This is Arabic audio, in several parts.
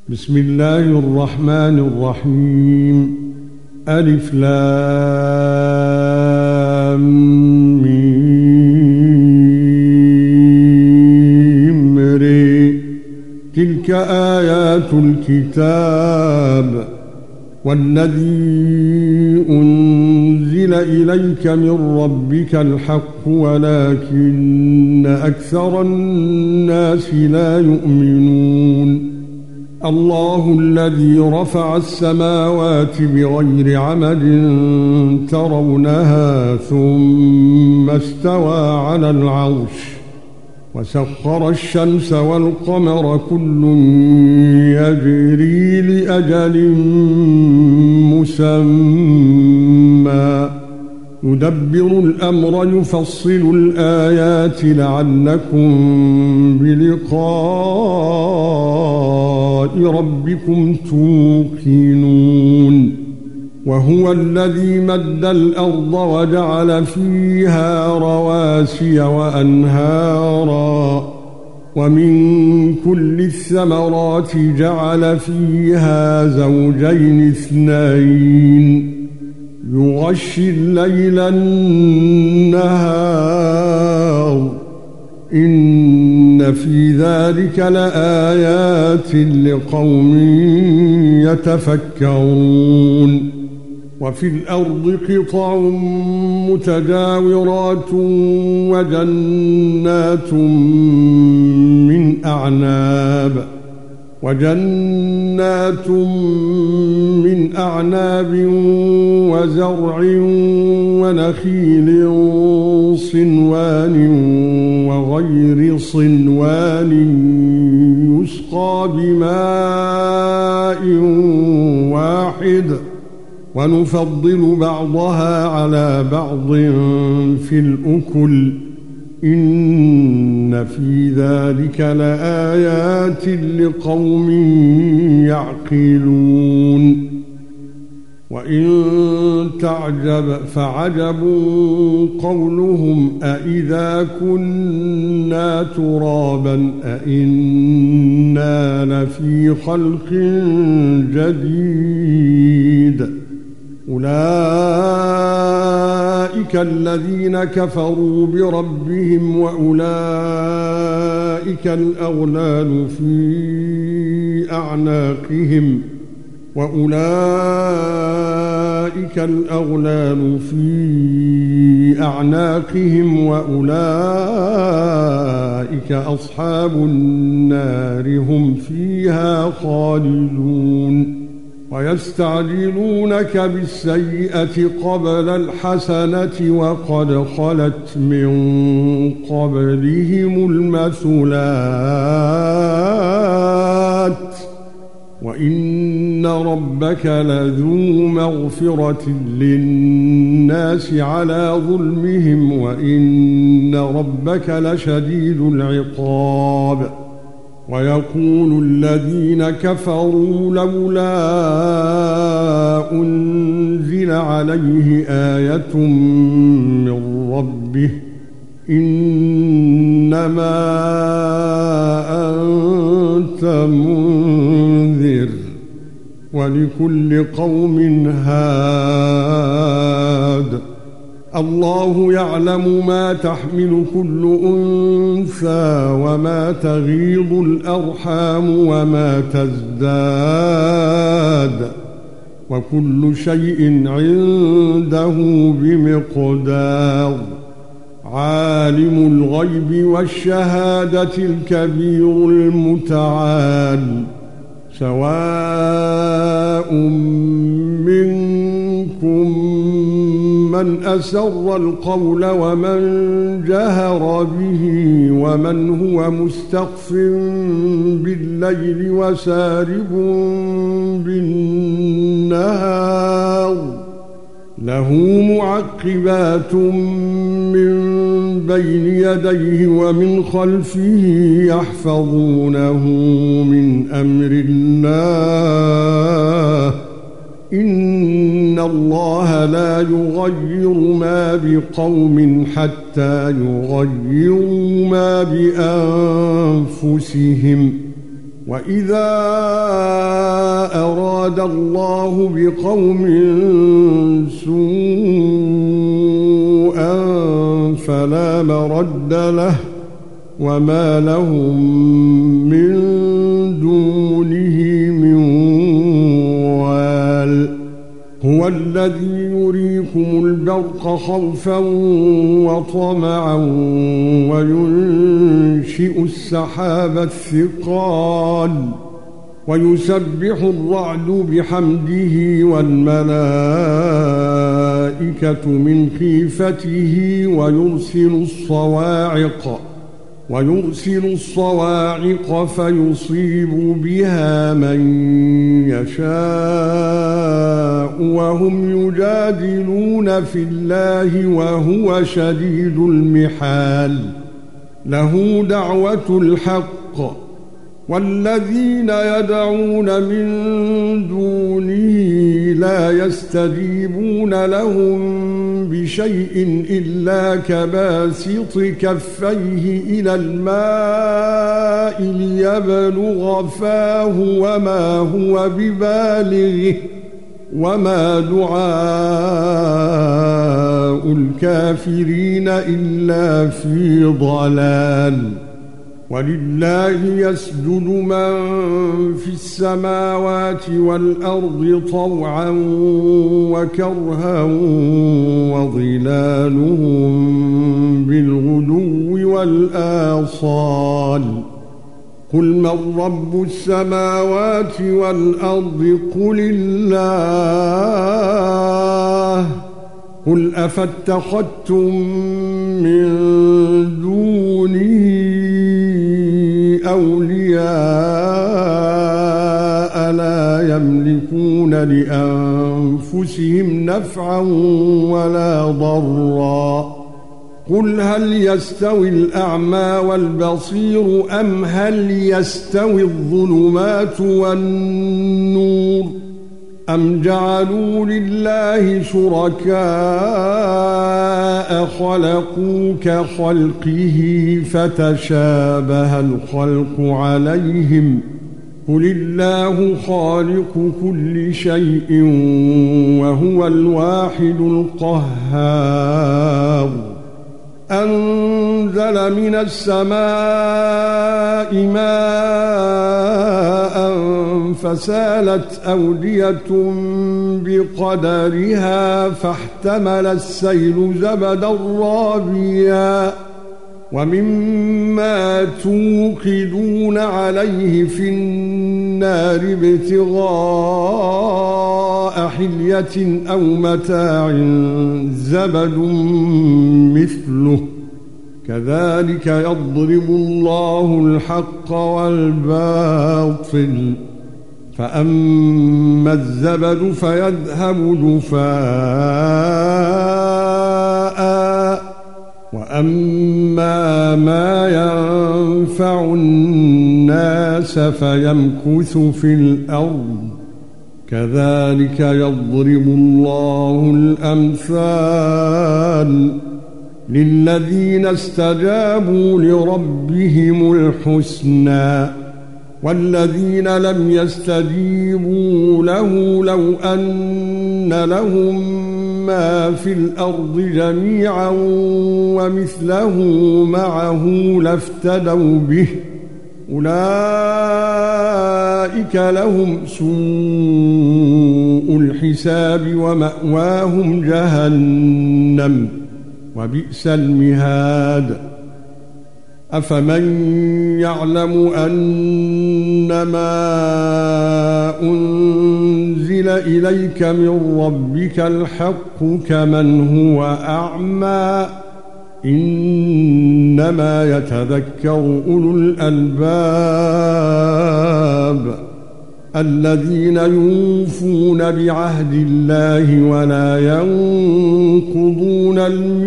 بسم الله الرحمن الرحيم. ألف لام ميم ري. تلك آيات الكتاب والذي أنزل إليك من ربك الحق ولكن أكثر الناس لا يؤمنون. الله الذي رفع السماوات بغير عمد ترونها ثم استوى على العرش وسخر الشمس والقمر كل يجري لأجل مسمى يدبر الأمر يفصل الآيات لعلكم بلقاء ربكم توقنون. وهو الذي مد الأرض وجعل فيها رواسي وأنهارا ومن كل الثمرات جعل فيها زوجين اثنين يغشي الليل النهار إن في ذلك لآيات لقوم يتفكرون. وفي الأرض قطع متجاورات وجنات من أعناب وزرع ونخيل صنوان وغير صنوان يسقى بماء واحد ونفضل بعضها على بعض في الأكل إن في ذلك لآيات لقوم يعقلون. وإن تعجب فعجب قولهم أإذا كنا ترابا أإنا لفي خلق جديد أولئك الذين كفروا بربهم وأولئك الأغلال في أعناقهم وأولئك أصحاب النار هم فيها خالدون. ويستعجلونك بالسيئة قبل الحسنة وقد خلت من قبلهم المثلات وإن ربك لذو مغفرة للناس على ظلمهم وإن ربك لشديد العقاب. ويقول الذين كفروا لولا أنزل عليه آية من ربه إنما أنت منذر ولكل قوم هاد. الله يعلم ما تحمل كل أنثى وما تغيض الأرحام وما تزداد وكل شيء عنده بمقدار. عالم الغيب والشهادة الكبير المتعال سواء منكم من أسر القول ومن جهر به ومن هو مستخف بالليل وسارب بالنهار له معقبات من بين يديه ومن خلفه يحفظونه من أمر الله إن الله لا يغير ما بقوم حتى يغيروا ما بأنفسهم وإذا أراد الله بقوم سوءا فلا مرد له وما لهم من دونه من وال هو الذي يريكم البرق خوفا وطمعا وينشئ السحاب الثقال ويسبح الرعد بحمده والملائكة من خيفته ويرسل الصواعق فيصيب بها من يشاء وهم يجادلون في الله وهو شديد المحال له دعوة الحق والذين يدعون من دونه لا يستجيبون لهم بشيء إلا كباسط كفيه إلى الماء ليبلغ فاه وما هو ببالغه وما دعاء الكافرين إلا في ضلال ولله يسجد من في السماوات والأرض طوعا وكرها وظلالهم بالغدو والآصال قل من رب السماوات والأرض قل الله قل أفاتخذتم من دونه أولياء لا يملكون لأنفسهم نفعا ولا ضرا قل هل يستوي الأعمى والبصير أم هل يستوي الظلمات والنور أم جعلوا لله شركاء خلقوا كخلقه فتشابه الخلق عليهم قل الله خالق كل شيء وهو الواحد القهار أنزل من السماء ماء فسالت أودية بقدرها فاحتمل السيل زبدا رابيا ومما توقدون عليه في النار ابتغاء حلية أو متاع زبد مثله كذلك يضرب الله الحق والباطل فأما الزبد فيذهب جفاء وأما ما ينفع الناس فيمكث في الأرض كذلك يضرب الله الأمثال للذين استجابوا لربهم الحسنى والذين لم يستجيبوا له لو أن لهم ما في الأرض جميعا ومثله معه لافتدوا به أولئك لهم سوء الحساب ومأواهم جهنم وبئس المهاد أفمن يعلم أنما أنزل إليك من ربك الحق كمن هو أعمى إنما يتذكر أولو الألباب الذين يوفون بعهد الله ولا ينقضون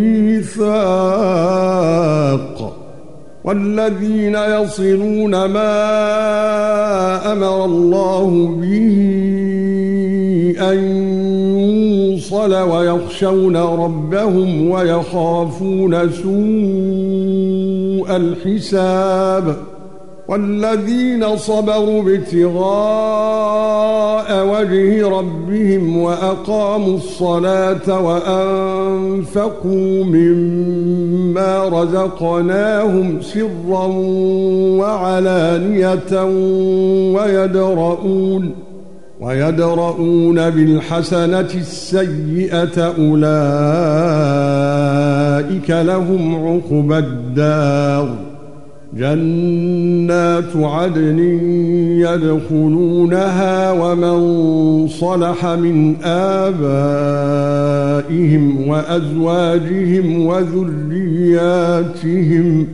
الميثاق والذين يصلون ما أمر الله به أن يوصل ويخشون ربهم ويخافون سوء الحساب والذين صبروا ابتغاء وجه ربهم وأقاموا الصلاة وأنفقوا مما رزقناهم سرا وعلانية ويدرؤون بالحسنة السيئة أولئك لهم عقبى الدار جنات عدن يدخلونها ومن صلح من آبائهم وأزواجهم وذرياتهم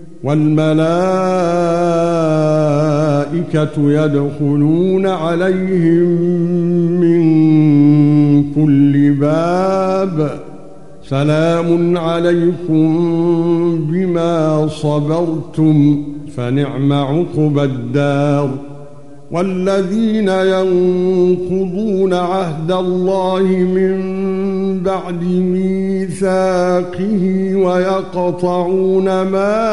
والملائكة يدخلون عليهم من كل باب سلام عليكم بما صبرتم فنعم عقبى الدار والذين ينقضون عهد الله من بعد ميثاقه ويقطعون ما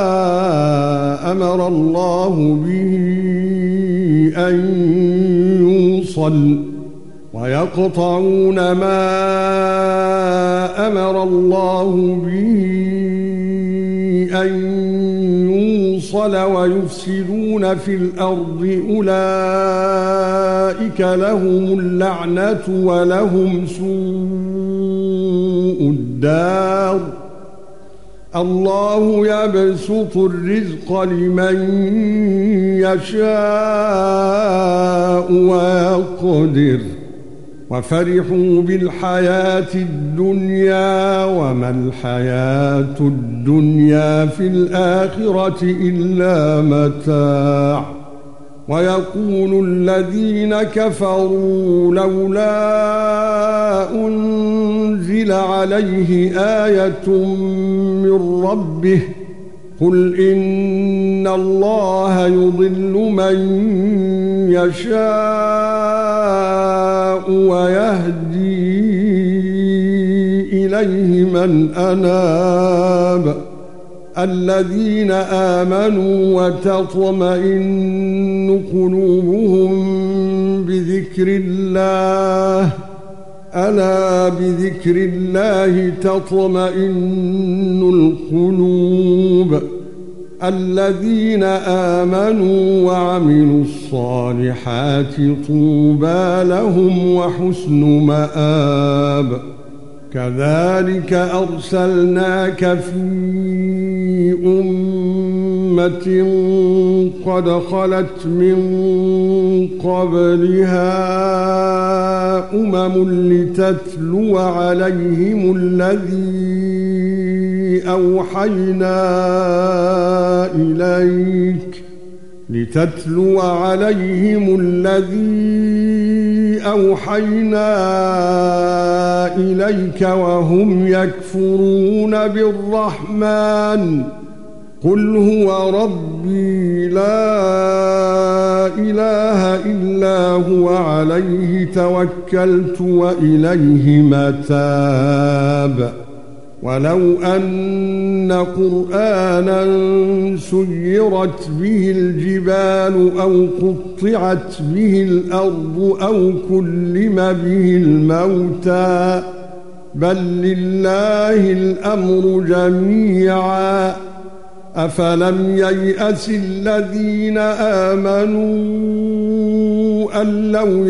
أمر الله به أن يوصل ويفسدون في الأرض أولئك لهم اللعنة ولهم سوء الدار الله يبسط الرزق لمن يشاء ويقدر وفرحوا بالحياة الدنيا وما الحياة الدنيا في الآخرة إلا متاع ويقول الذين كفروا لولا أنزل عليه آية من ربه قل إن الله يضل من يشاء ويهدي إليه من أناب الذين آمنوا وتطمئن قلوبهم بذكر الله ألا بذكر الله تطمئن القلوب الذين آمنوا وعملوا الصالحات طوبى لهم وحسن مآب كذلك أرسلناك في أمة قد خلت من قبلها لتتلو عليهم الذي أوحينا إليك وهم يكفرون بالرحمن قل هو ربي لا إله إلا هو عليه توكلت وإليه متاب ولو أن قرآنا سيرت به الجبال أو قطعت به الأرض أو كلم به الموتى بل لله الأمر جميعا أفلم ييأس الذين آمنوا أن لو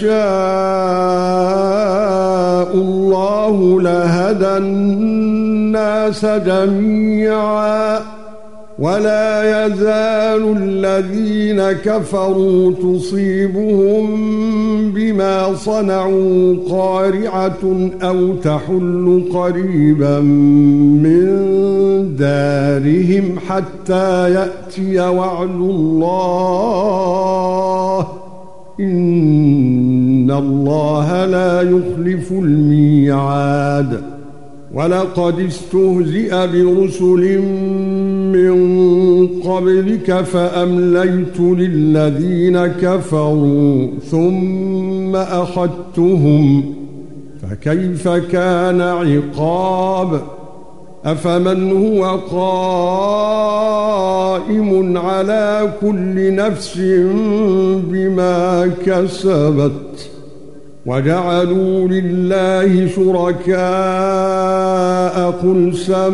يشاء الله لهدى الناس جميعا ولا يزال الذين كفروا تصيبهم بما صنعوا قارعة أو تحل قريبا من دارهم حتى يأتي وعد الله إن الله لا يخلف الميعاد ولقد استهزئ برسل من قبلك فأمليت للذين كفروا ثم أخذتهم فكيف كان عقاب أفمن هو قائم على كل نفس بما كسبت وجعلوا لله شركاء قل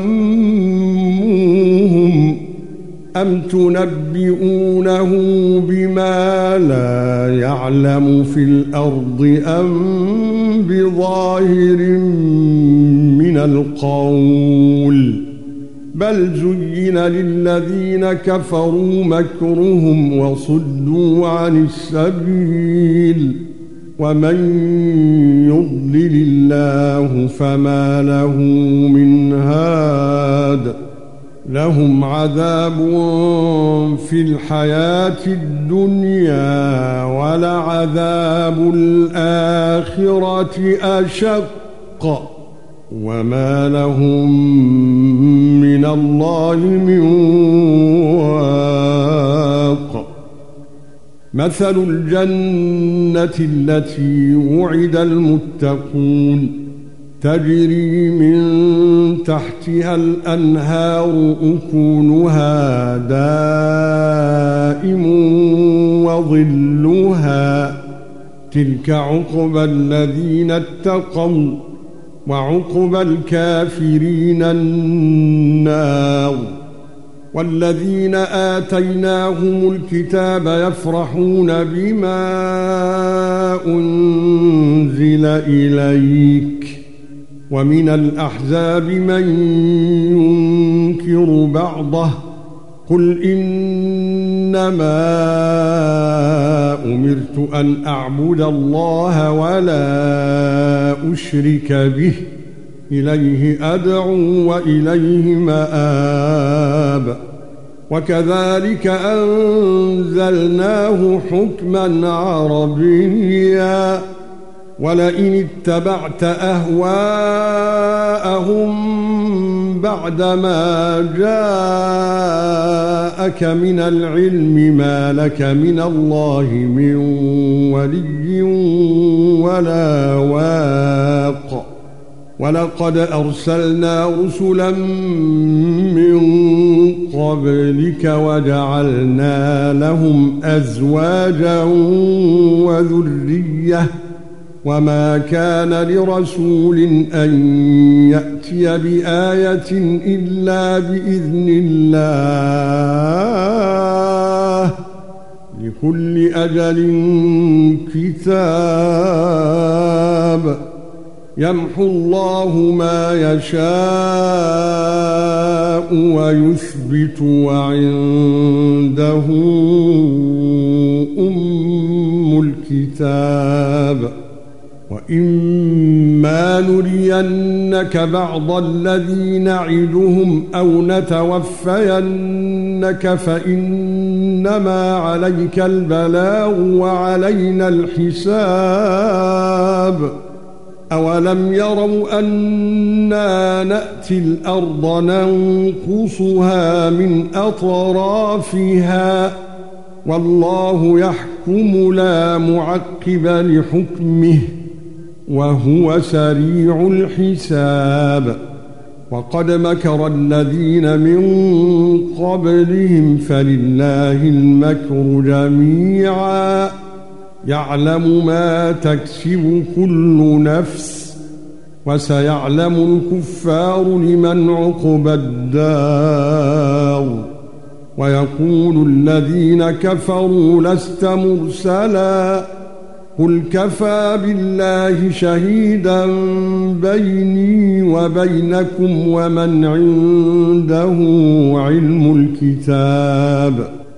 سموهم أم تنبئونه بما لا يعلم في الأرض أم بظاهر من القول بل زين للذين كفروا مكرهم وصدوا عن السبيل ومن يضلل الله فما له من هاد لهم عذاب في الحياة الدنيا ولعذاب الآخرة أشق وما لهم من الله من واق مثل الجنة التي وعد المتقون تجري من تحتها الأنهار أكلها دائم وظلها تلك عقبى الذين اتقوا وعقبى الكافرين النار والذين آتيناهم الكتاب يفرحون بما أنزل إليك ومن الأحزاب من ينكر بعضه قل إنما أمرت أن أعبد الله ولا أشرك به إليه أدعو وإليه مآب وكذلك أنزلناه حكما عربيا ولئن اتبعت أهواءهم بعدما جاءك من العلم ما لك من الله من ولي ولا واق ولقد أرسلنا رسلا من قبلك وجعلنا لهم أزواجا وذرية وما كان لرسول أن يأتي بآية إلا بإذن الله لكل أجل كتاب يمحو الله ما يشاء ويثبت وعنده أم الكتاب وإما نرينك بعض الذي نعدهم أو نتوفينك فإنما عليك البلاغ وعلينا الحساب أولم يروا أنا نأتي الأرض ننقصها من أطرافها والله يحكم لا معقب لحكمه وهو سريع الحساب وقد مكر الذين من قبلهم فلله المكر جميعا يعلم ما تكسب كل نفس وسيعلم الكفار لمن عقبى الدار ويقول الذين كفروا لست مرسلا قل كفى بالله شهيدا بيني وبينكم ومن عنده علم الكتاب